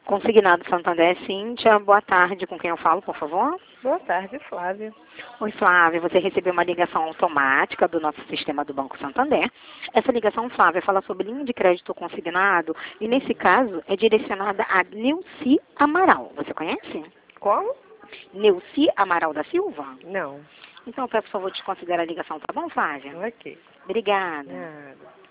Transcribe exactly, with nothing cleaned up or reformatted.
Consignado Santander, Cíntia. Boa tarde. Com quem eu falo, por favor? Boa tarde, Flávia. Oi, Flávia. Você recebeu uma ligação automática do nosso sistema do Banco Santander. Essa ligação, Flávia, fala sobre linha de crédito consignado e, nesse caso, é direcionada a Neuci Amaral. Você conhece? Como? Neuci Amaral da Silva? Não. Então, eu peço, por favor, de considerar a ligação, tá bom, Flávia? Ok. Obrigada. Nada.